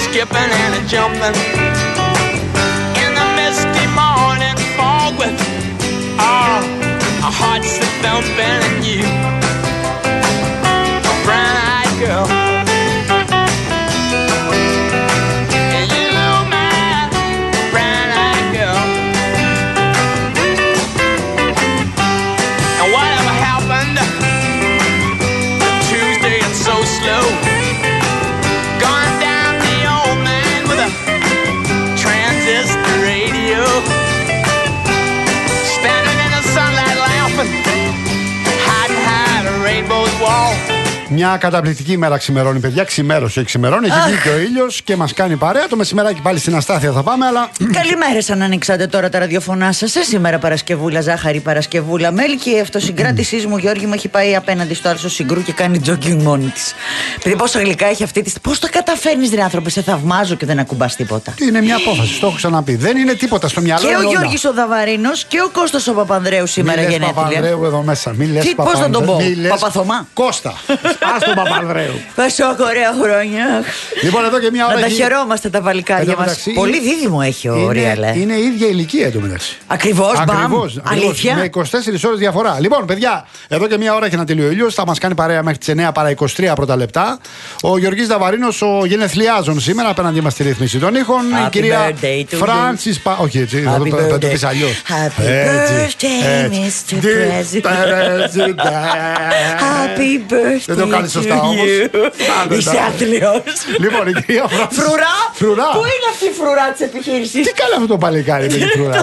skipping and a jumping in the misty morning fog with our hearts that thumping and you, a brown-eyed girl. And you, my brown-eyed girl. And whatever happened to Tuesday, it's so slow. Gone down the old man with a transistor radio. Standing in the sunlight laughing, hiding behind a rainbow's wall. Μια καταπληκτική ημέρα ξημερώνει, παιδιά. Ξημέρωσε, ξημερώνει. Έχει βγει και ο ήλιος και μας κάνει παρέα. Το μεσημεράκι πάλι στην Αστάθεια θα πάμε, αλλά. Καλημέρες, αν ανοίξατε τώρα τα ραδιοφωνά σας. Σήμερα Παρασκευούλα, ζάχαρη Παρασκευούλα, μέλι και η αυτοσυγκράτησή μου, Γιώργη, μου έχει πάει απέναντι στο Άλσο Συγκρού και κάνει τζόκινγκ μόνη της. Επειδή πόσα γλυκά έχει αυτή τη. Πώς το καταφέρνεις, ρε άνθρωπε, σε θαυμάζω και δεν ακουμπάς τίποτα. Είναι μια απόφαση, το έχω ξαναπεί. Δεν είναι τίποτα στο μυαλό. Και ο Γιώργης ο Δαβαρίνος και ο Κώστας ο Παπανδρέου σήμερα γενέθλια. Παπανδρέου εδώ μέσα. Πώς θα τον πω, Παπαθωμά. Κώστα. Ας τον Παπανδρέου. Πόσο ωραία χρόνια. Λοιπόν, εδώ και μια ώρα. Να τα χαιρόμαστε τα παλικάρια μας. Πολύ δίδυμο έχει ο Ριαλέ. Είναι η ίδια ηλικία εντωμεταξύ. Ακριβώς, αλήθεια. Με 24 ώρες διαφορά. Λοιπόν, παιδιά, εδώ και μια ώρα έχει να τελειώσει ο ήλιος. Θα μας κάνει παρέα μέχρι τις 9 παρά 23 πρώτα λεπτά. Ο Γιώργης Δαβαρίνος, ο γενεθλιάζων σήμερα, απέναντι μας στη ρύθμιση των ήχων. Η κυρία Φράνσις. Όχι έτσι, θα το πεις αλλιώς. Happy birthday, Mr. President. Happy birthday. Δεν το κάνεις σωστά όμως. Είσαι άθλιος. Λοιπόν, η κυρία Φράνσις. Φρουρά. Πού είναι αυτή η φρουρά της επιχείρησης? Τι κάνει αυτό το παλικάρι με τη φρουρά?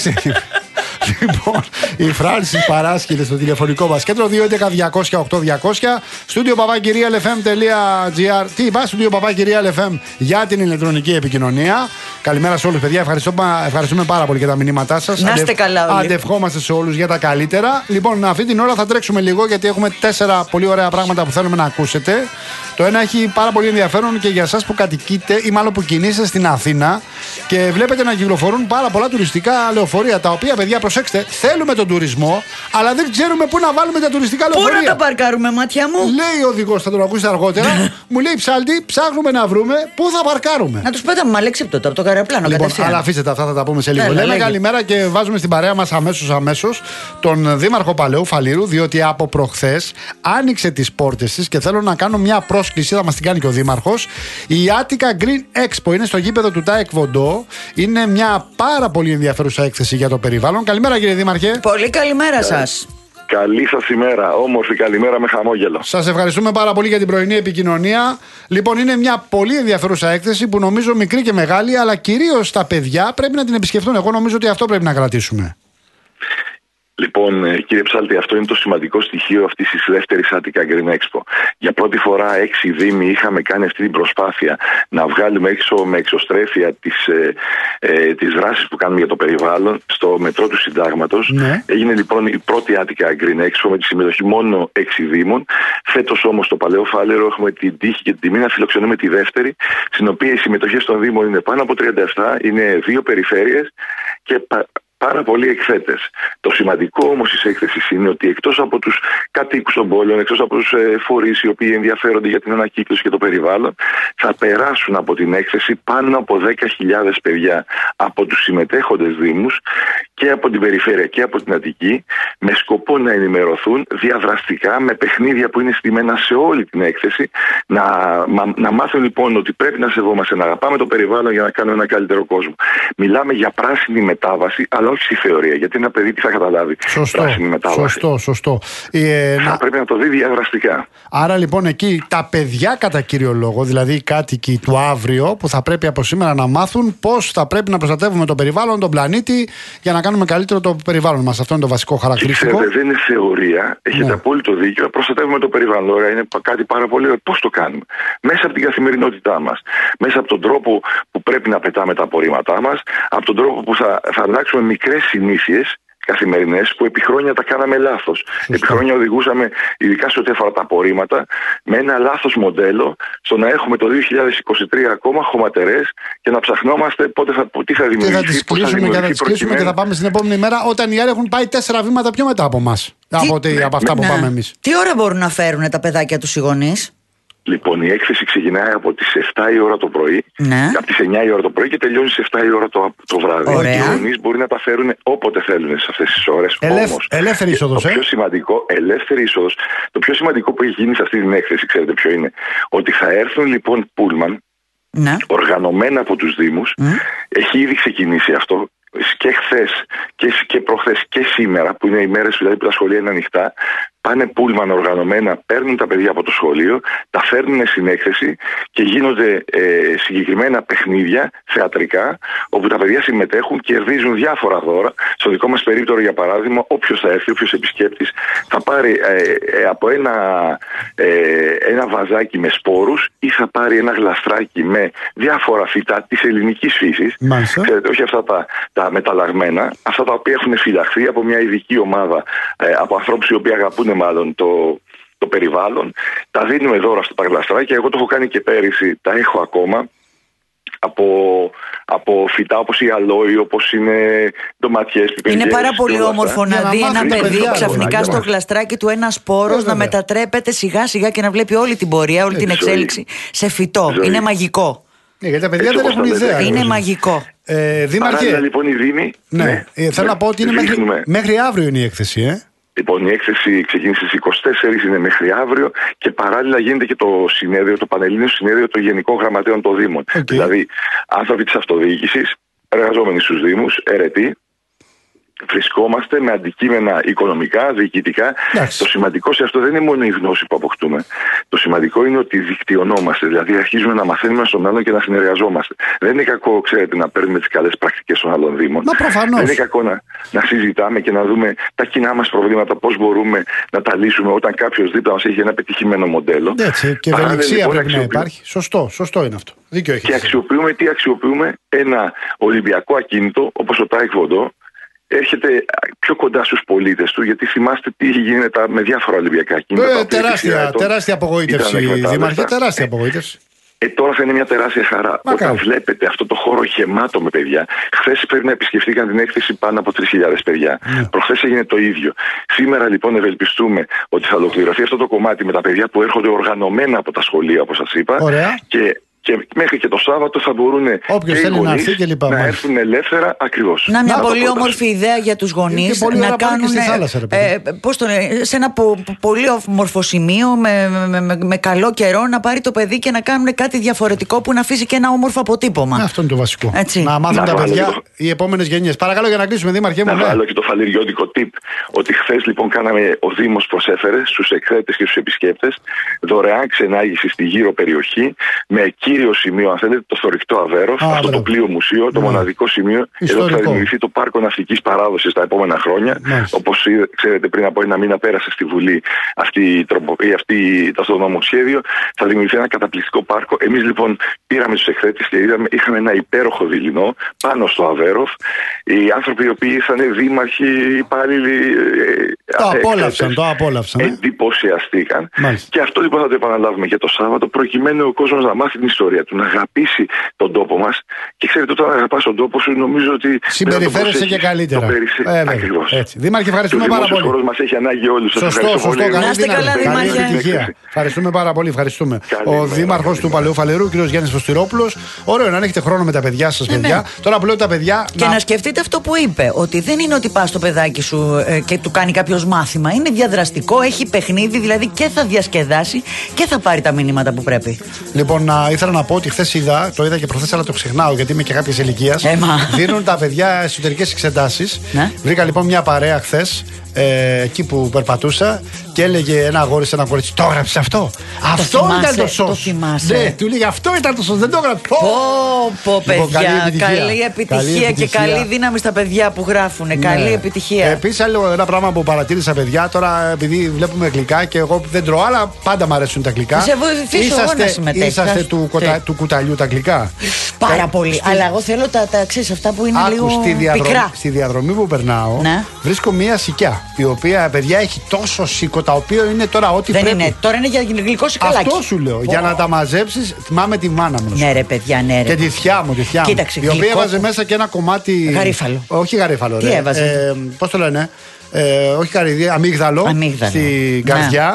Λοιπόν, η Φράνσις παράσχεται στο τηλεφωνικό μας κέντρο 211-200-8200, στούντιο papakirialfm.gr. Τι είπα, στούντιο papakirialfm για την ηλεκτρονική επικοινωνία. Καλημέρα σε όλους, παιδιά. Ευχαριστούμε πάρα πολύ για τα μηνύματά σας. Να είστε καλά όλοι. Αντευχόμαστε σε όλους για τα καλύτερα. Λοιπόν, αυτή την ώρα θα τρέξουμε λίγο γιατί έχουμε 4 πολύ ωραία πράγματα που θέλουμε να ακούσετε. Το ένα έχει πάρα πολύ ενδιαφέρον και για εσάς που κατοικείτε ή μάλλον που κινείστε στην Αθήνα και βλέπετε να κυκλοφορούν πάρα πολλά τουριστικά λεωφορεία. Τα οποία, παιδιά, προσέξτε, θέλουμε τον τουρισμό, αλλά δεν ξέρουμε πού να βάλουμε τα τουριστικά λεωφορεία. Πού να τα παρκάρουμε, μάτια μου? Λέει ο οδηγός, θα τον ακούσετε αργότερα. Μου λέει, ψάλτη, ψάχνουμε να βρούμε πού θα παρκάρουμε. Να τους πέταμε μαλέξυπτο από το καραπλάνο, λοιπόν, κατευθείαν. Αλλά αφήστε τα, αυτά θα τα πούμε σε λίγο. Λέμε καλημέρα και βάζουμε στην παρέα μας αμέσως τον Δήμαρχο Παλαιού Φαλήρου, διότι από προχθές άνοιξε τις πόρτες της και θέλω να κάνω μια πρόσκληση, θα μας την κάνει και ο Δήμαρχος. Η Attica Green Expo είναι στο γήπεδο του ΤΑΕΚ Βοντό. Είναι μια πάρα πολύ ενδιαφέρουσα έκθεση για το περιβάλλον. Καλημέρα, κύριε Δήμαρχε. Πολύ καλημέρα σας. Καλή σας ημέρα, όμορφη καλημέρα με χαμόγελο. Σας ευχαριστούμε πάρα πολύ για την πρωινή επικοινωνία. Λοιπόν, είναι μια πολύ ενδιαφέρουσα έκθεση που νομίζω μικρή και μεγάλη, αλλά κυρίως τα παιδιά πρέπει να την επισκεφτούν. Εγώ νομίζω ότι αυτό πρέπει να κρατήσουμε. Λοιπόν, κύριε Ψάλτη, αυτό είναι το σημαντικό στοιχείο αυτής της δεύτερης Attica Green Expo. Για πρώτη φορά 6 δήμοι είχαμε κάνει αυτή την προσπάθεια να βγάλουμε έξω με εξωστρέφεια τις δράσεις που κάνουμε για το περιβάλλον στο μετρό του Συντάγματος. Ναι. Έγινε λοιπόν η πρώτη Attica Green Expo με τη συμμετοχή μόνο 6 δήμων. Φέτος όμως στο Παλαιό Φάλαιρο έχουμε την τύχη και την τιμή να φιλοξενούμε τη δεύτερη, στην οποία οι συμμετοχές των δήμων είναι πάνω από 37, είναι 2 περιφέρειες και πάρα πολλοί εκθέτες. Το σημαντικό όμως της έκθεσης είναι ότι εκτός από τους κατοίκους των πόλεων, εκτός από τους φορείς οι οποίοι ενδιαφέρονται για την ανακύκλωση και το περιβάλλον, θα περάσουν από την έκθεση πάνω από 10.000 παιδιά από τους συμμετέχοντες δήμους και από την περιφέρεια και από την Αττική, με σκοπό να ενημερωθούν διαδραστικά με παιχνίδια που είναι στημένα σε όλη την έκθεση, να μάθουν λοιπόν ότι πρέπει να σεβόμαστε, να αγαπάμε το περιβάλλον για να κάνουμε ένα καλύτερο κόσμο. Μιλάμε για πράσινη μετάβαση, αλλά όχι στη θεωρία, γιατί ένα παιδί τι θα καταλάβει. Πράσινη μετάβαση. Σωστό. Πρέπει να το δει διαδραστικά. Άρα λοιπόν εκεί τα παιδιά κατά κύριο λόγο, δηλαδή οι κάτοικοι του αύριο, που θα πρέπει από σήμερα να μάθουν πώς θα πρέπει να προστατεύουμε το περιβάλλον, τον πλανήτη, για να κάνουμε καλύτερο το περιβάλλον μας. Αυτό είναι το βασικό χαρακτηριστικό. Ξέρετε, δεν είναι θεωρία. Έχετε απόλυτο δίκιο. Προστατεύουμε το περιβάλλον. Ωραία, είναι κάτι πάρα πολύ ωραίο. Πώς το κάνουμε? Μέσα από την καθημερινότητά μας. Μέσα από τον τρόπο που πρέπει να πετάμε τα απορρίμματά μας. Από τον τρόπο που θα αλλάξουμε μικρές συνήθειες καθημερινές που επί χρόνια τα κάναμε λάθος. Επί χρόνια οδηγούσαμε, ειδικά σε ό,τι αφορά τα απορρίμματα, με ένα λάθος μοντέλο στο να έχουμε το 2023 ακόμα χωματερές και να ψαχνόμαστε τι θα δημιουργηθεί. Και θα τις κλείσουμε και θα τις κλείσουμε και θα πάμε στην επόμενη μέρα όταν οι άλλοι έχουν πάει 4 βήματα πιο μετά από εμάς. Από αυτά που πάμε εμείς. Τι ώρα μπορούν να φέρουν τα παιδάκια τους οι γονείς? Λοιπόν, η έκθεση ξεκινάει από τις 7 η ώρα το πρωί, από τις 9 η ώρα το πρωί και τελειώνει στις 7 η ώρα το βράδυ. Οι γονείς μπορεί να τα φέρουν όποτε θέλουν σε αυτές τις ώρες. Όμως, ελεύθερη είσοδος. Το πιο σημαντικό, ελεύθερη είσοδος. Το πιο σημαντικό που έχει γίνει σε αυτή την έκθεση, ξέρετε ποιο είναι? Ότι θα έρθουν λοιπόν πούλμαν, οργανωμένα από τους Δήμους. Έχει ήδη ξεκινήσει αυτό. Και χθες και προχθές και σήμερα, που είναι οι μέρες δηλαδή που τα σχολεία είναι ανοιχτά, πάνε πούλμαν οργανωμένα, παίρνουν τα παιδιά από το σχολείο, τα φέρνουν στην έκθεση και γίνονται συγκεκριμένα παιχνίδια θεατρικά, όπου τα παιδιά συμμετέχουν και κερδίζουν διάφορα δώρα. Στο δικό μας περίπτωρο, για παράδειγμα, όποιος θα έρθει, όποιος επισκέπτης, θα πάρει από ένα βαζάκι με σπόρους ή θα πάρει ένα γλαστράκι με διάφορα φυτά της ελληνικής φύσης. Ξέρετε, όχι αυτά τα μεταλλαγμένα, αυτά τα οποία έχουν φυλαχθεί από μια ειδική ομάδα, από ανθρώπους οι οποίοι αγαπούν μάλλον το περιβάλλον. Τα δίνουμε δώρα στα γλαστράκια. Εγώ το έχω κάνει και πέρυσι, τα έχω ακόμα. Από φυτά όπως η αλόη, όπως είναι ντοματιές, πιπεριές. Είναι πάρα πολύ όμορφο να δει ένα παιδί ξαφνικά στο γλαστράκι του ένα σπόρος να μετατρέπεται σιγά σιγά και να βλέπει όλη την πορεία, όλη την εξέλιξη σε φυτό. Είναι μαγικό. Γιατί τα παιδιά δεν έχουν ιδέα. Είναι μαγικό. Δήμαρχε, λοιπόν, οι Δήμοι. Θέλω να πω ότι είναι μέχρι αύριο είναι η έκθεση, Λοιπόν, η έκθεση ξεκίνησε στις 24, είναι μέχρι αύριο και παράλληλα γίνεται και το συνέδριο, το Πανελλήνιο Συνέδριο των Γενικών Γραμματέων των Δήμων. Δηλαδή, άνθρωποι της αυτοδιοίκησης, εργαζόμενοι στους Δήμους, αιρετοί, βρισκόμαστε με αντικείμενα οικονομικά, διοικητικά. Το σημαντικό σε αυτό δεν είναι μόνο η γνώση που αποκτούμε. Το σημαντικό είναι ότι δικτυωνόμαστε, δηλαδή αρχίζουμε να μαθαίνουμε στον άλλον και να συνεργαζόμαστε. Δεν είναι κακό, ξέρετε, να παίρνουμε τις καλές πρακτικές των άλλων Δήμων. Δεν είναι κακό να συζητάμε και να δούμε τα κοινά μας προβλήματα, πώς μπορούμε να τα λύσουμε όταν κάποιος δίπλα μας έχει ένα πετυχημένο μοντέλο. Έτσι, και ευελιξία πρέπει να υπάρχει. Σωστό είναι αυτό. Δίκιο έχεις. Και αξιοποιούμε ένα Ολυμπιακό ακίνητο όπως ο Taekwondo. Έρχεται πιο κοντά στους πολίτες του, γιατί θυμάστε τι είχε γίνει με διάφορα Ολυμπιακά ακίνητα. Τεράστια απογοήτευση, Δήμαρχε, τεράστια απογοήτευση. Τώρα θα είναι μια τεράστια χαρά. Όταν βλέπετε αυτό το χώρο γεμάτο με παιδιά. Χθες πρέπει να επισκεφτήκαν την έκθεση πάνω από 3.000 παιδιά. Προχθές έγινε το ίδιο. Σήμερα λοιπόν ευελπιστούμε ότι θα ολοκληρωθεί αυτό το κομμάτι με τα παιδιά που έρχονται οργανωμένα από τα σχολεία, όπως σας είπα. Και μέχρι και το Σάββατο θα μπορούν και οι γονείς να έρθουν ελεύθερα ακριβώς. Να μια πολύ όμορφη ιδέα για τους γονείς να κάνουν σε ένα πολύ όμορφο σημείο με καλό καιρό να πάρει το παιδί και να κάνουν κάτι διαφορετικό που να αφήσει και ένα όμορφο αποτύπωμα. Αυτό είναι το βασικό. Να μάθουν τα παιδιά οι επόμενες γενιές. Παρακαλώ για να κλείσουμε, Δήμαρχέ μου. Να βάλω και το φαλιριώτικο tip ότι χθες λοιπόν ο Δήμος προσέφερε στους εκθέτες και στους επισκέπτες δωρεάν ξενάγηση στη γύρω περιοχή με κύριο σημείο, αν θέλετε, το θωρηκτό Αβέροφ, αυτό το πλοίο μουσείο, το μοναδικό σημείο. Εδώ θα δημιουργηθεί το πάρκο ναυτικής παράδοσης τα επόμενα χρόνια. Όπως ξέρετε, πριν από ένα μήνα πέρασε στη Βουλή αυτό το νομοσχέδιο. Θα δημιουργηθεί ένα καταπληκτικό πάρκο. Εμείς λοιπόν πήραμε τους εκθέτες και είχαμε ένα υπέροχο δειλινό πάνω στο Αβέροφ. Οι άνθρωποι οι οποίοι ήρθαν, δήμαρχοι, υπάλληλοι, το απόλαυσαν. Εντυπωσιαστήκαν. Και αυτό λοιπόν θα το επαναλάβουμε και το Σάββατο, προκειμένου ο κόσμος να μάθει την ιστορία του, να αγαπήσει τον τόπο μας. Και ξέρετε, όταν αγαπάς τον τόπο σου, νομίζω ότι συμπεριφέρεσαι και καλύτερα. Ακριβώς. Δήμαρχε, ευχαριστούμε πάρα πολύ. Ο χώρος μας έχει ανάγκη όλους. Σωστό. Να είστε καλά, Δήμαρχε. Ευχαριστούμε πάρα πολύ. Ο Δήμαρχος του Παλαιού Φαλερού, κ. Γιάννης Φωστηρόπουλος. Ωραίο να έχετε χρόνο με τα παιδιά σας, παιδιά. Τώρα που λέω τα παιδιά. Και να σκεφτείτε αυτό που είπε, ότι δεν είναι ότι πας στο παιδάκι σου και του κάνει κάποιος μάθημα. Είναι διαδραστικό, έχει παιχνίδι, δηλαδή και θα διασκεδάσει και θα πάρει τα μηνύματα που πρέπει. Λοιπόν, ήθελα να πω ότι χθες το είδα και προχθές, αλλά το ξεχνάω γιατί είμαι και κάποιες ηλικίας. Δίνουν τα παιδιά εσωτερικές εξετάσεις. Βρήκα λοιπόν μια παρέα χθες εκεί που περπατούσα και έλεγε ένα αγόρι σε ένα κορίτσι: το έγραψε αυτό. Αυτό ήταν το σως. Το θυμάσαι. Ναι, του λέγε αυτό ήταν το σως, δεν το έγραψε. Πω, παιδιά. Καλή επιτυχία και καλή δύναμη στα παιδιά που γράφουν. Καλή επιτυχία. Επίσης, άλλο ένα πράγμα που παρατήρησα, παιδιά, τώρα επειδή βλέπουμε γλυκά και εγώ δεν τρώω, αλλά πάντα μου αρέσουν τα γλυκά. Σε βοηθήσω εγώ να συμμετέχω. Είσαστε του κουταλιού τα γλυκά. Πάρα πολύ. Αλλά εγώ θέλω τα ξέρεις, αυτά που είναι λίγο πικρά. Στη διαδρομή που περνάω βρίσκω μία σικιά, η οποία, παιδιά, έχει τόσο σίκο, τα οποία είναι τώρα ό,τι δεν πρέπει. Είναι. Τώρα είναι για γλυκό σικαλάκι. Αυτό σου λέω. Για να τα μαζέψεις, θυμάμαι τη μάνα μου. Ναι, ρε παιδιά, ναι. Και τη θιά μου. Κοίταξε, η οποία έβαζε μέσα και ένα κομμάτι. Γαρίφαλο. Όχι γαρίφαλο, τι έβαζε. Πώς το λένε. Όχι καρύδι, αμύγδαλο. Στην καρδιά. Και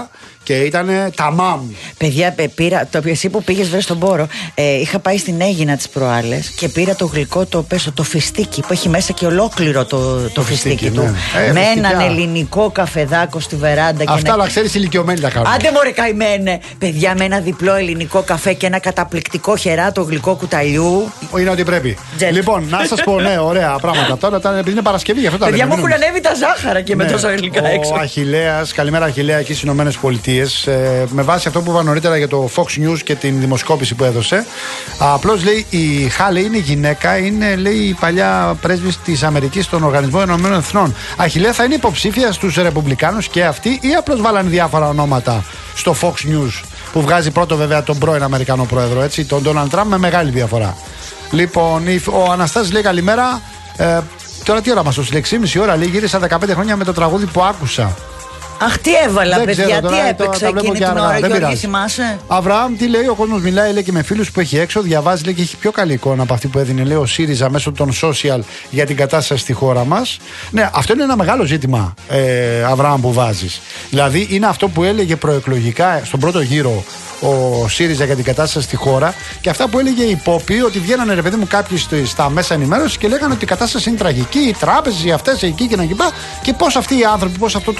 και ήταν ταμάμ. Παιδιά, πήρα. Εσύ που πήγες βρε στον Πόρο, είχα πάει στην Αίγινα τις προάλλες και πήρα το γλυκό το φιστίκι που έχει μέσα και ολόκληρο το φιστίκι του. Ναι. Με έναν ελληνικό καφεδάκο στη βεράντα. Αυτά αλλά ξέρεις ηλικιωμένοι τα κάνουν. Άντε μωρέ καημένε. Παιδιά, με ένα διπλό ελληνικό καφέ και ένα καταπληκτικό χεράτο γλυκό κουταλιού. Είναι ό,τι πρέπει. Λοιπόν, να σας πω, ναι, ωραία πράγματα. Τώρα επειδή είναι Παρασκευή, γι' αυτό τα λέμε. Παιδιά, μου έχουν ανέβει τα ζάχαρα και με τόσα γλυκά έξω. Ο Αχιλλέας, καλημέρα Αχιλλέα, εκεί στις Ηνωμένες Πολιτείες. Με βάση αυτό που είπα νωρίτερα για το Fox News και την δημοσκόπηση που έδωσε, απλώς λέει η Χάλεϊ είναι γυναίκα, είναι λέει η παλιά πρέσβης της Αμερικής στον Οργανισμό Ηνωμένων Εθνών. Αχιλλέα θα είναι υποψήφια στους Ρεπουμπλικάνους και αυτοί ή απλώς βάλανε διάφορα ονόματα στο Fox News που βγάζει πρώτο βέβαια τον πρώην Αμερικανό πρόεδρο, έτσι, τον Ντόναλντ Τραμπ, με μεγάλη διαφορά. Λοιπόν, ο Αναστάσης λέει καλημέρα. Τώρα τι ώρα μας, ως 6,5 ώρα λέει, γύρισα 15 χρόνια με το τραγούδι που άκουσα. Αχ, τι έβαλα, δεν παιδιά, ξέρω, τι έπαιξα εκείνη την ώρα, Γιώργη, θυμάσαι? Αβραάμ, τι λέει, ο κόσμος μιλάει, λέει, και με φίλους που έχει έξω, διαβάζει, λέει, και έχει πιο καλή εικόνα από αυτή που έδινε, λέει, ο ΣΥΡΙΖΑ μέσω των social για την κατάσταση στη χώρα μας. Ναι, αυτό είναι ένα μεγάλο ζήτημα, Αβραάμ, που βάζεις. Δηλαδή, είναι αυτό που έλεγε προεκλογικά στον πρώτο γύρο ο ΣΥΡΙΖΑ για την κατάσταση στη χώρα και αυτά που έλεγε η Πόπη, ότι βγαίνανε ρε παιδί μου κάποιοι στα μέσα ενημέρωση και λέγανε ότι η κατάσταση είναι τραγική, οι τράπεζες, οι αυτές, εκεί και να λοιπά, και πώς αυτοί οι άνθρωποι, πώς αυτό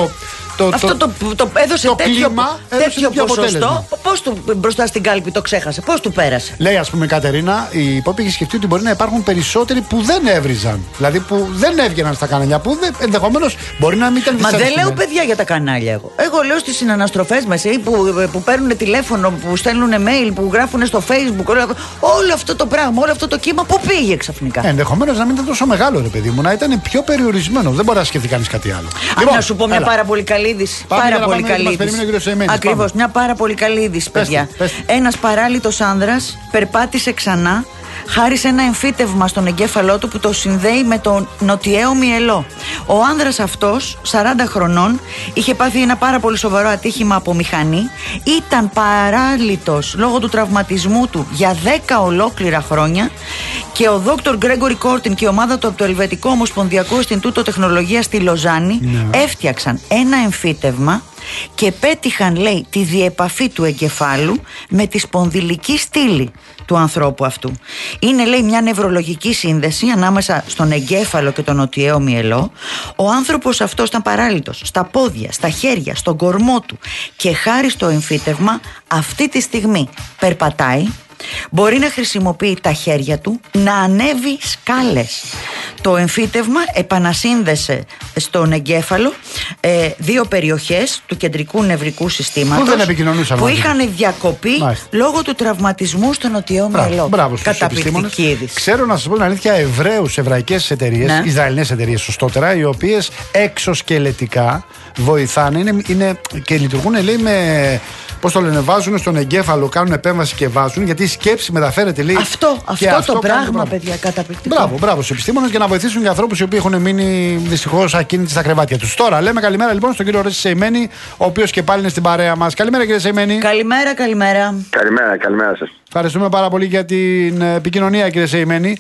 αυτό το έδωσε τέτοιο ποσοστό. Πώς του μπροστά στην κάλπη το ξέχασε, πώς του πέρασε? Λέει, ας πούμε, η Κατερίνα, η Πόπη είχε σκεφτεί ότι μπορεί να υπάρχουν περισσότεροι που δεν έβριζαν. Δηλαδή που δεν έβγαιναν στα κανάλια, που ενδεχομένως μπορεί να μην ήταν δυσαρεστημένοι. Μα δεν λέω παιδιά για τα κανάλια εγώ. Εγώ λέω στις συναναστροφές μας που παίρνουν τηλέφωνο, που στέλνουν mail, που γράφουν στο Facebook. Όλο αυτό το πράγμα, όλο αυτό το κύμα, πού πήγε ξαφνικά? Ενδεχομένως να μην ήταν τόσο μεγάλο, ρε παιδί μου, να ήταν πιο περιορισμένο. Δεν μπορεί να σκεφτεί κανείς κάτι άλλο. Λοιπόν, να σου πω μια πάρα πολύ καλή είδηση. Πάρα πολύ καλή είδηση. Ακριβώς, μια πάρα πολύ καλή είδηση, παιδιά. Ένας παράλυτος άνδρας περπάτησε ξανά χάρη σε ένα εμφύτευμα στον εγκέφαλό του που το συνδέει με το νοτιαίο μυελό. Ο άνδρας αυτός, 40 χρονών, είχε πάθει ένα πάρα πολύ σοβαρό ατύχημα από μηχανή, ήταν παράλυτος λόγω του τραυματισμού του για 10 ολόκληρα χρόνια και ο Dr. Gregory Cortin και η ομάδα του από το Ελβετικό Ομοσπονδιακό Ινστιτούτο Τεχνολογίας στη Λοζάνη έφτιαξαν ένα εμφύτευμα και πέτυχαν, λέει, τη διεπαφή του εγκεφάλου με τη σπονδυλική στήλη του ανθρώπου αυτού. Είναι, λέει, μια νευρολογική σύνδεση ανάμεσα στον εγκέφαλο και τον νοτιαίο μυελό. Ο άνθρωπος αυτός ήταν παράλυτος στα πόδια, στα χέρια, στον κορμό του και χάρη στο εμφύτευμα αυτή τη στιγμή περπατάει, μπορεί να χρησιμοποιεί τα χέρια του, να ανέβει σκάλες. Το εμφύτευμα επανασύνδεσε στον εγκέφαλο δύο περιοχές του κεντρικού νευρικού συστήματος που είχαν διακοπεί λόγω του τραυματισμού στο νοτιαίο μυελό. Καταπληκτική είδηση. Ξέρω, να σας πω την αλήθεια, εβραϊκές εταιρείες, Ισραηλινές εταιρείες σωστότερα, οι οποίες εξωσκελετικά βοηθάνε και λειτουργούν, λέει, με... Πώς το λένε, βάζουν στον εγκέφαλο, κάνουν επέμβαση και βάζουν, γιατί η σκέψη μεταφέρεται, λέει. Αυτό το πράγμα, παιδιά, καταπληκτικό. Μπράβο στους επιστήμονες για να βοηθήσουν και ανθρώπους οι οποίοι έχουν μείνει δυστυχώς ακίνητοι στα κρεβάτια τους. Τώρα λέμε καλημέρα λοιπόν στον κύριο Ρέση Σεϊμένη, ο οποίος και πάλι είναι στην παρέα μας. Καλημέρα, κύριε Σεϊμένη. Καλημέρα. Καλημέρα σας. Ευχαριστούμε πάρα πολύ για την επικοινωνία, κύριε Σεϊμένη.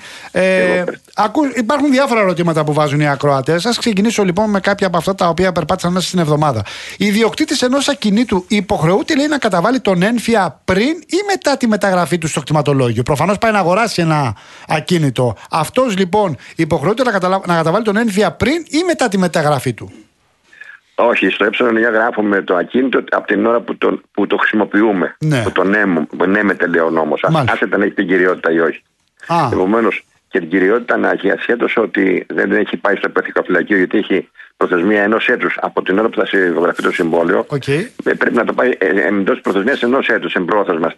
Υπάρχουν διάφορα ερωτήματα που βάζουν οι ακροατές. Ας ξεκινήσω λοιπόν με κάποια από αυτά τα οποία περπάτησαν μέσα στην εβδομάδα. Η ιδιοκτήτης ενός ακινήτου υποχρεούται, λέει, να καταβάλει τον ένφια πριν ή μετά τη μεταγραφή του στο κτηματολόγιο? Προφανώς πάει να αγοράσει ένα ακίνητο. Αυτός λοιπόν υποχρεούται να καταβάλει τον ένφια πριν ή μετά τη μεταγραφή του? Όχι, στο ε9 γράφουμε το ακίνητο από την ώρα που το χρησιμοποιούμε. Ναι. Που το νέμεται, λέει ο νόμος. Άσχετα αν έχει την κυριότητα ή όχι. Επομένως, και την κυριότητα να έχει, ασχέτως ότι δεν έχει πάει στο υπεθυκοφυλακείο, γιατί έχει προθεσμία 1 έτους από την ώρα που θα υπογραφεί το συμβόλαιο. Πρέπει να το πάει εντός προθεσμίας 1 έτους εμπρόθεσμα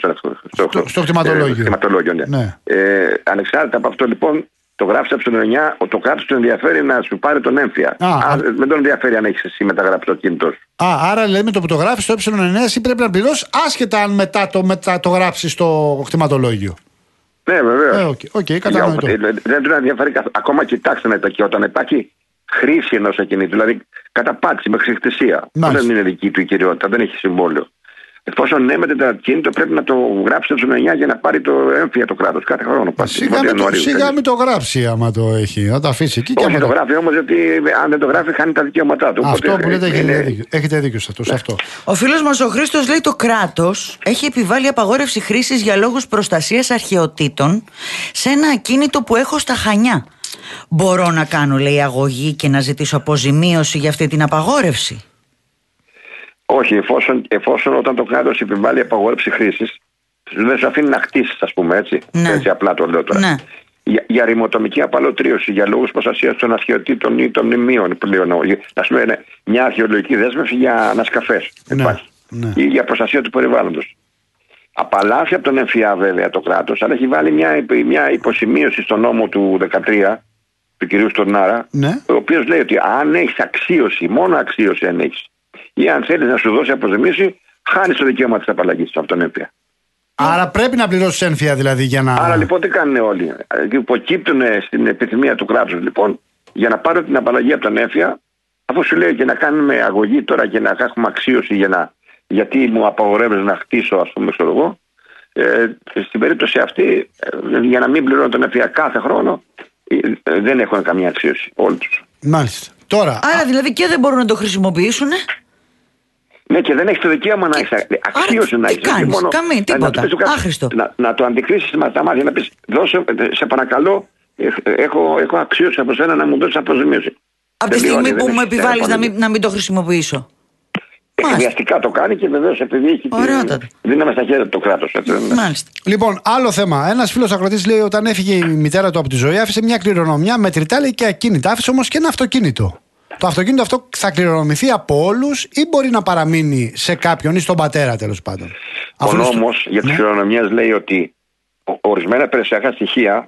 στο κτηματολόγιο. Ναι. Ανεξάρτητα από αυτό, λοιπόν, το γράφει ε9, το κράτος του ενδιαφέρει να σου πάρει τον έμφυα. Δεν τον ενδιαφέρει αν έχεις εσύ μεταγράψει το κινητό. Άρα λέμε, το που το γράφει στο ε9 εσύ πρέπει να πληρώσεις άσχετα αν μετά το γράψει στο κτηματολόγιο. Ναι, βεβαίως. Κατανοητό. Δεν του ενδιαφέρει ακόμα, κοιτάξτε να τα, όταν υπάρχει χρήση ενός ακινήτου, δηλαδή καταπάτηση με χρηστησία. Δεν είναι δική του η κυριότητα, δεν έχει συμβόλαιο. Εφόσον έμεται το ακίνητο, πρέπει να το γράψει το 9 για να πάρει το έμφυα το κράτος κάθε χρόνο. Σιγά μην το γράψει άμα το έχει. Να το αφήσει εκεί. Όχι, το γράφει όμως, γιατί αν δεν το γράφει, χάνει τα δικαιώματά του. Αυτό που λέτε έχετε δίκιο σε αυτό. Ο φίλος μας ο Χρήστος λέει: το κράτος έχει επιβάλει απαγόρευση χρήσης για λόγους προστασίας αρχαιοτήτων σε ένα ακίνητο που έχω στα Χανιά. Μπορώ να κάνω, λέει, αγωγή και να ζητήσω αποζημίωση για αυτή την απαγόρευση? Όχι, εφόσον όταν το κράτος επιβάλλει απαγόρευση χρήσης, δεν σε αφήνει να χτίσεις, ας πούμε, έτσι. Ναι. Έτσι απλά το λέω τώρα. Ναι. Για ρημοτομική απαλωτρίωση, για λόγους προστασίας των αρχαιοτήτων ή των μνημείων πλέον. Ας πούμε, μια αρχαιολογική δέσμευση για ανασκαφές. Ναι. Υπάρχει. Ναι. Ή για προστασία του περιβάλλοντος. Απαλλάσσει από τον έμφυα βέβαια το κράτος, αλλά έχει βάλει μια υποσημείωση στο νόμο του 13 του κυρίου Στορνάρα, ναι. ο οποίος λέει ότι αν έχεις αξίωση, μόνο αξίωση αν έχεις, ή αν θέλεις να σου δώσει αποζημίωση, χάνεις το δικαίωμα της απαλλαγής από τον έμφυα. Άρα πρέπει να πληρώσεις έμφυα δηλαδή για να. Άρα λοιπόν τι κάνουν όλοι? Υποκύπτουν στην επιθυμία του κράτους λοιπόν για να πάρω την απαλλαγή από τον έμφυα, αφού σου λέει και να κάνουμε αγωγή τώρα και να έχουμε αξίωση γιατί μου απαγορεύεις να χτίσω, ας πούμε, ξέρω εγώ. Στην περίπτωση αυτή, για να μην πληρώνω τον έμφυα κάθε χρόνο, δεν έχουν καμία αξίωση όλοι τους. Μάλιστα. Τώρα. Άρα δηλαδή και δεν μπορούν να το χρησιμοποιήσουν. Ναι, και δεν έχει το δικαίωμα να έχει αξίωση να έχει. Τι κάνεις, τίποτα. Άχρηστο. Να το αντικρίσεις με τα μάτια, να πεις: δώσε, σε παρακαλώ, έχω αξίωση από σένα να μου δώσεις αποζημίωση. Από τη στιγμή που μου επιβάλλεις να μην το χρησιμοποιήσω. Βιαστικά το κάνει και βεβαίως επειδή έχει δύναμη στα χέρια του το κράτος. Μάλιστα. Λοιπόν, άλλο θέμα. Ένας φίλος ακροτής λέει: όταν έφυγε η μητέρα του από τη ζωή, άφησε μια κληρονομιά μετρητά, λέει, και ακίνητα. Άφησε όμως και ένα αυτοκίνητο. Το αυτοκίνητο αυτό θα κληρονομηθεί από όλους ή μπορεί να παραμείνει σε κάποιον ή στον πατέρα, τέλος πάντων? Ο νόμος για τις κληρονομιές λέει ότι ορισμένα περιουσιακά στοιχεία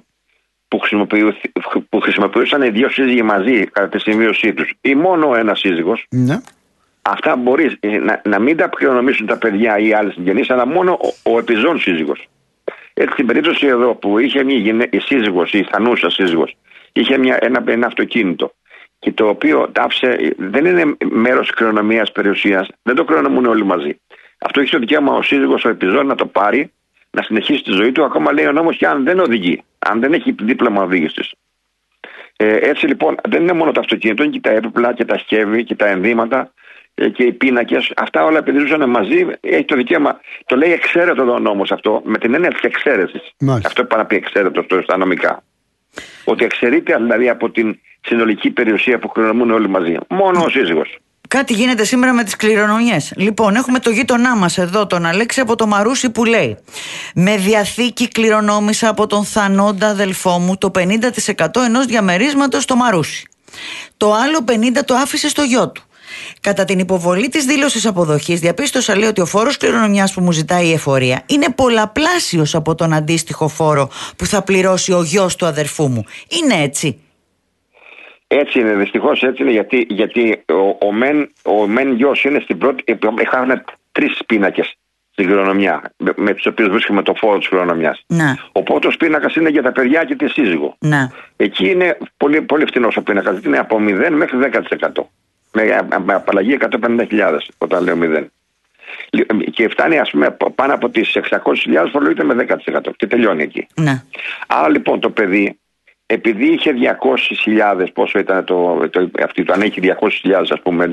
που χρησιμοποιούσαν οι δύο σύζυγοι μαζί κατά τη συμβίωσή τους ή μόνο ένα σύζυγος, ναι, αυτά μπορεί να μην τα κληρονομήσουν τα παιδιά ή άλλοι συγγενείς, αλλά μόνο ο επιζών σύζυγος. Έτσι, στην περίπτωση εδώ που είχε η σύζυγος, η θανούσα σύζυγος, είχε ένα αυτοκίνητο και το οποίο δεν είναι μέρος της κληρονομίας περιουσίας, δεν το κληρονομούν όλοι μαζί. Αυτό έχει το δικαίωμα ο σύζυγος, ο επιζών, να το πάρει, να συνεχίσει τη ζωή του, ακόμα λέει ο νόμος, και αν δεν οδηγεί, αν δεν έχει δίπλωμα οδήγησης. Έτσι λοιπόν δεν είναι μόνο το αυτοκίνητο, είναι και τα έπιπλα και τα σκεύη και τα ενδύματα και οι πίνακες. Αυτά όλα επειδή ζούσαν μαζί, έχει το δικαίωμα. Το λέει εξαίρετο ο νόμος αυτό, με την έννοια της εξαίρεσης. Αυτό πάει να πει εξαίρετο στα νομικά. Ότι εξαιρείται δηλαδή από την συνολική περιουσία που κληρονομούν όλοι μαζί. Μόνο ο σύζυγος. Κάτι γίνεται σήμερα με τις κληρονομιές. Λοιπόν, έχουμε το γείτονά μας εδώ, τον Αλέξη από το Μαρούσι, που λέει: με διαθήκη κληρονόμησα από τον θανόντα αδελφό μου το 50% ενός διαμερίσματος στο Μαρούσι. Το άλλο 50% το άφησε στο γιο του. Κατά την υποβολή της δήλωσης αποδοχής, διαπίστωσα, λέει, ότι ο φόρος κληρονομιάς που μου ζητάει η εφορία είναι πολλαπλάσιος από τον αντίστοιχο φόρο που θα πληρώσει ο γιος του αδερφού μου. Είναι έτσι? Έτσι είναι, δυστυχώς έτσι είναι, γιατί ο μεν γιος είναι στην πρώτη. Είχαν 3 πίνακες στην κληρονομιά, με τους οποίους βρίσκουμε το φόρο της κληρονομιάς. Ναι. Ο πρώτος πίνακας είναι για τα παιδιά και τη σύζυγο. Ναι. Εκεί είναι πολύ, πολύ φτηνός ο πίνακας, είναι από 0 μέχρι 10%. Με απαλλαγή 150.000 όταν λέω 0. Και φτάνει, ας πούμε, πάνω από τις 600.000 φορολογείται με 10% και τελειώνει εκεί. Ναι. Άρα λοιπόν το παιδί, επειδή είχε 200.000, πόσο ήταν αν έχει 200.000, ας πούμε,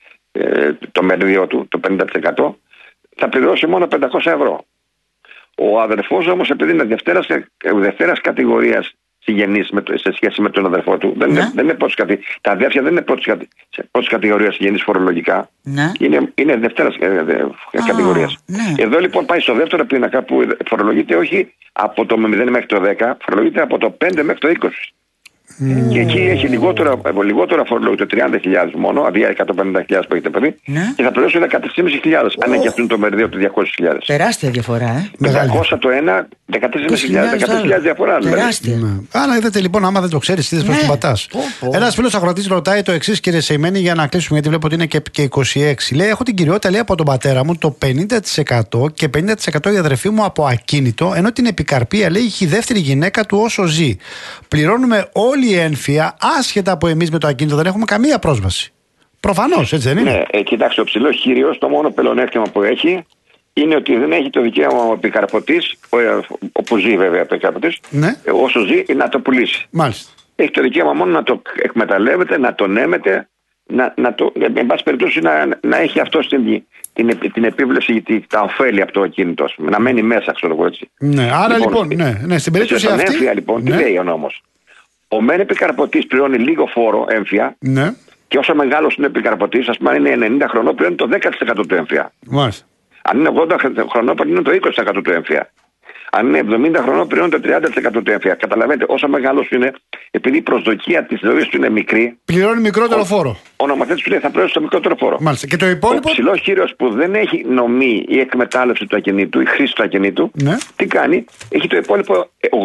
το μερίδιο του, το 50%, θα πληρώσει μόνο 500 ευρώ. Ο αδερφός όμως, επειδή είναι δευτέρας κατηγορίας συγγενής σε σχέση με τον αδερφό του, δεν είναι πρώτης κατηγορίας. Τα αδέρφια δεν είναι πρώτης κατηγορίας συγγενής φορολογικά. Ναι. Είναι δευτέρας κατηγορίας. Ναι. Εδώ λοιπόν πάει στο δεύτερο πίνακα που φορολογείται όχι από το 0 μέχρι το 10, φορολογείται από το 5 μέχρι το 20. Και εκεί έχει λιγότερο φορολογείται 30.000 μόνο, αντί 150.000 που έχετε παιδί, και θα πληρώσει 13.500 αν έχει αυτόν το μερίδιο του 200.000. Τεράστια διαφορά, 500 το ένα, 13.500 διαφορά. Τεράστια. Άρα είδατε λοιπόν, άμα δεν το ξέρεις, είδες προς την πατάς. Ένας φίλος ακροατής ρωτάει το εξής, κύριε Σεϊμένη, για να κλείσουμε, γιατί βλέπω ότι είναι και 26. Λέει: έχω την κυριότητα, λέει, από τον πατέρα μου το 50% και 50% η αδερφή μου από ακίνητο, ενώ την επικαρπία, λέει, έχει η δεύτερη γυναίκα του όσο ζει. Πληρώνουμε όλη η ένφια, άσχετα από εμείς με το ακίνητο, δεν έχουμε καμία πρόσβαση. Προφανώς, έτσι δεν είναι? Ναι, κοιτάξτε, ο ψηλός κύριος, το μόνο πλεονέκτημα που έχει είναι ότι δεν έχει το δικαίωμα ο επικαρπωτής, όπου ζει βέβαια ο επικαρπωτής, ναι. Όσο ζει, να το πουλήσει. Μάλιστα. Έχει το δικαίωμα μόνο να το εκμεταλλεύεται, να το νέμεται, εν πάση περιπτώσει να έχει αυτό την επίβλεψη, τα ωφέλη από το ακίνητο, να μένει μέσα, ξέρω εγώ έτσι. Ναι, άρα λοιπόν ναι, στην περίπτωση αυτή. Στον έμφυα λοιπόν, τι λέει ο νόμος? Ο μεν επικαρπωτής πληρώνει λίγο φόρο έμφυα, ναι. Και όσο μεγάλος είναι ο επικαρπωτής, ας πούμε, αν είναι 90 χρονών, πληρώνει το 10% του έμφυα. Μάλιστα. Αν είναι 80 χρονών, πληρώνει το 20% του έμφυα. Αν είναι 70 χρονών, πληρώνει το 30% του έμφυα. Καταλαβαίνετε, όσο μεγάλος είναι, επειδή η προσδοκία της ζωής του είναι μικρή, πληρώνει μικρότερο φόρο. Ο νομοθέτης του λέει θα πληρώσει το μικρότερο φόρο. Μάλιστα. Και το υπόλοιπο. Ο ψηλός κύριος που δεν έχει νομή ή εκμετάλλευση του ακινήτου ή χρήση του ακινήτου, ναι. Τι κάνει? Έχει το υπόλοιπο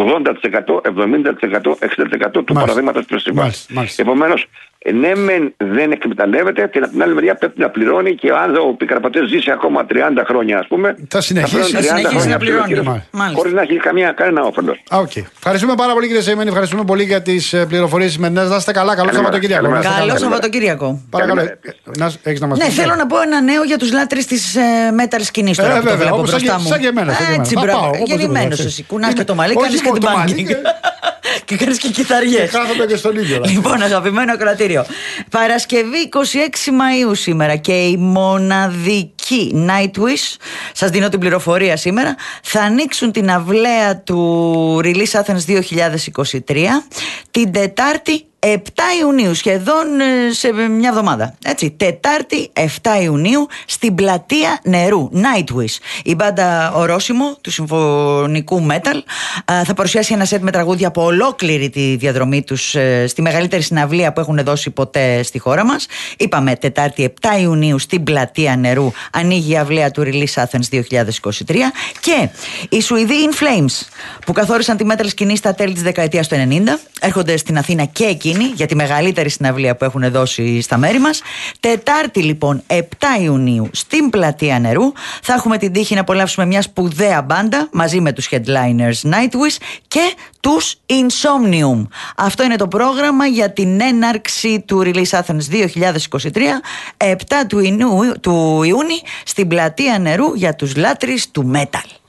80%, 70%, 60% του παραδείγματος του συμβάσης. Επομένως, ναι, δεν εκμεταλλεύεται και από την άλλη μεριά πρέπει να πληρώνει, και αν ο επικαρπωτής ζήσει ακόμα 30 χρόνια, ας πούμε, θα συνεχίσει να πληρώνει. Χωρίς να έχει κανένα όφελος. Okay. Ευχαριστούμε πάρα πολύ, κύριε Σεϊμένη. Ευχαριστούμε πολύ για τις πληροφορίες σημερινές. Να είστε καλά. Καλό Σαββατοκύριακο. Καλό Σαββατοκύριακο. Παρακαλώ. Έχεις να μας πεις? Ναι, θέλω να πω ένα νέο για τους λάτρεις της metal σκηνής τώρα που το βλέπω μπροστά μου. Σαν και εμένα. Έτσι, μπράβο. Γεννημένος εσύ. Κουνάς και το μαλλί, κάνεις και την μπάνκινγκ. Και κάνεις και κιθαριές. Κάθομαι και στον ίδιο. Λοιπόν, αγαπημένο ακροατήριο. Παρασκευή 26 Μαΐου σήμερα και η μοναδική Nightwish, σας δίνω την πληροφορία σήμερα, θα ανοίξουν την αυλαία του Release Athens 2023 την Τετάρτη 7 Ιουνίου, σχεδόν σε μια εβδομάδα. Έτσι, Τετάρτη 7 Ιουνίου στην Πλατεία Νερού, Nightwish. Η μπάντα Ορόσημο του συμφωνικού metal θα παρουσιάσει ένα σετ με τραγούδια από ολόκληρη τη διαδρομή τους στη μεγαλύτερη συναυλία που έχουν δώσει ποτέ στη χώρα μας. Είπαμε, Τετάρτη 7 Ιουνίου στην Πλατεία Νερού ανοίγει η αυλαία του Release Athens 2023. Και οι Σουηδοί In Flames, που καθόρισαν τη metal σκηνή στα τέλη της δεκαετίας του 90, έρχονται στην Αθήνα και εκείνοι για τη μεγαλύτερη συναυλία που έχουν δώσει στα μέρη μας. Τετάρτη λοιπόν 7 Ιουνίου στην Πλατεία Νερού θα έχουμε την τύχη να απολαύσουμε μια σπουδαία μπάντα μαζί με τους headliners Nightwish και τους Insomnium. Αυτό είναι το πρόγραμμα για την έναρξη του Release Athens 2023 7 του Ιούνιου στην Πλατεία Νερού για τους λάτρεις του metal.